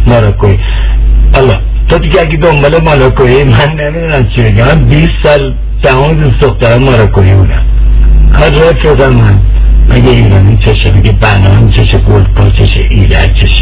ماراکوی. حالا تو دیگه اگه دنبال ماراکوی من نمیدونم چی بگم. من 20 سال تمام دوست دخترم ماراکوی بودم. هر رفیقم من مگه ایرانی چشه، مگه بنان چشه، گلپا چشه، ایرج چشه.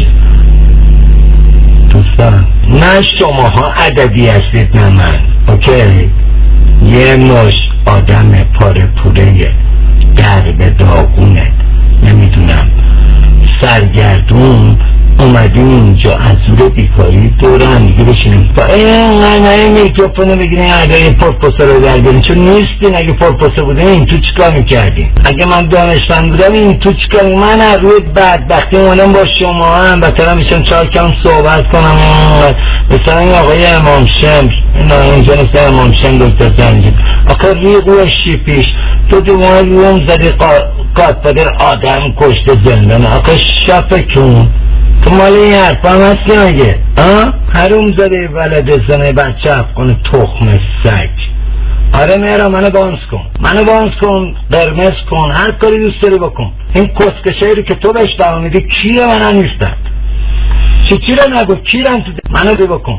دوستان نه شماها عددی هستید نه من. اوکی یه مش آدم پاره پوره درب داغونه نمیدونم سرگردون اومدیم اینجا از زور بیکاری دور هم دیگه بشینیم با اینقدر میکروفونو بگیرین عدای پرپوسه رو درگیرین چون نیستین. اگه پرپوسه بودین این تو چیکار میکردین؟ اگه من دانشمند بودم این تو چیکار؟ من از روی بدبختی اومدم با شما هم بطرم میشم 4 کم صحبت کنم مثلا این آقای امام شمس اینجا مثل امام شمس دکتر زنجی آقا ریقو شیپیش تو دیوان روم زدی قادپدر آدم کشته زندان آقا شفکون تو مال این حرف هم هستی مگه؟ حروم زده ولد زنه بچه افغان تخم سگ. آره مهرا منو بانس کن قرمز کن هر کاری دوست داری بکن. این کسکشایی رو که تو بهش دعوا میدی کیه؟ من نیستم. چی رو نگو کیرم تو منو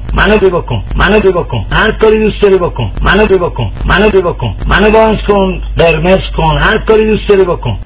بکن هر کاری دوست داری بکن. منو بانس کن قرمز کن هر کاری دوست داری بکن.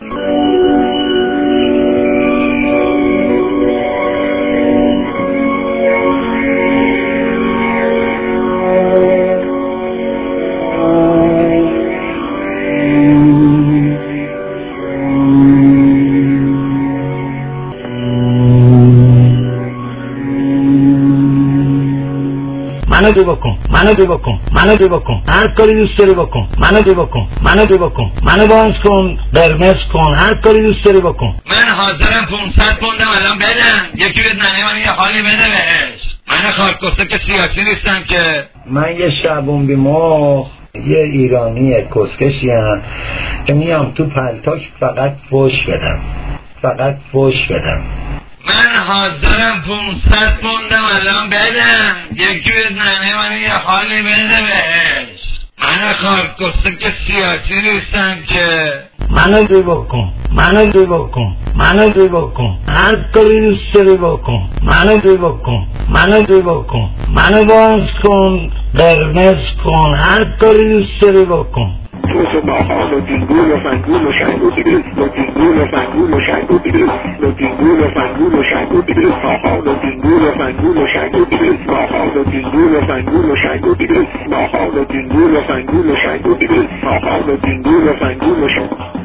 منو بکن هر کاری دوست داری بکن. منو بانس کن قرمز کن هر کاری دوست داری بکن. من حاضرم 500 پوندم الان بدم یکی بزنه من یه حالی بده بهش. من خارکسته که سیاسی نیستم که. من یه شبون بیمخ یه ایرانی کسکشیم که میام تو پلتاش فقط فوش بدم. من حاضرم 500 پوندم الان بدم یکی بزنه من یه حالی بده بهش. من خارکسته که سیاسی نیستم که. منو بکن هر کاری دوست داری بکن. منو بانس کن قرمز کن هر کاری دوست داری بکن. تو باحال و دینگول و فنگول و شنگول و دینگول و فنگول و شنگول و دینگول و فنگول و شنگول باحال و دینگول و فنگول و شنگول باحال و دینگول و فنگول و شنگول باحال و دینگول و فنگول و شنگول باحال و دینگول و فنگول و شنگول.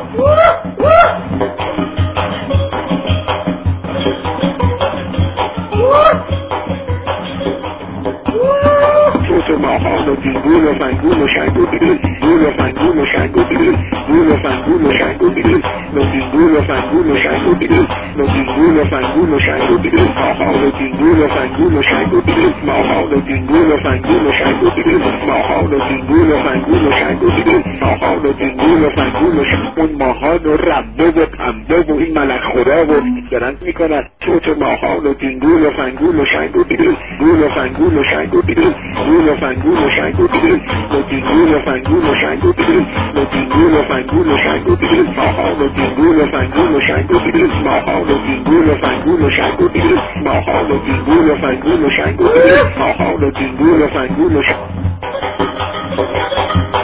تو باحال و دینگول و فنگول و شنگول گول و فنگول و شنگول گول و فنگول و شنگول دینگول و فنگول و شنگول دینگول و فنگول و شنگول باحال و دینگول و فنگول و شنگول باحال و دینگول و فنگول و شنگول باحال و دینگول و فنگول و شنگول باحال و دینگول و فنگول و شنگول. اون ماهان و ربه و پنبه و این ملک خدا و دارن میکنن. تو ماهان و دینگول و فنگول و شنگول گول و فنگول و شنگول گول و فنگول و شنگول دینگول و فنگول و شنگول دینگول و فنگول و شنگول باحال و دینگول و فنگول و شنگول باحال و دینگول و فنگول و شنگول باحال و دینگول و فنگول و شنگول باحال و دینگول و فنگول و شنگول.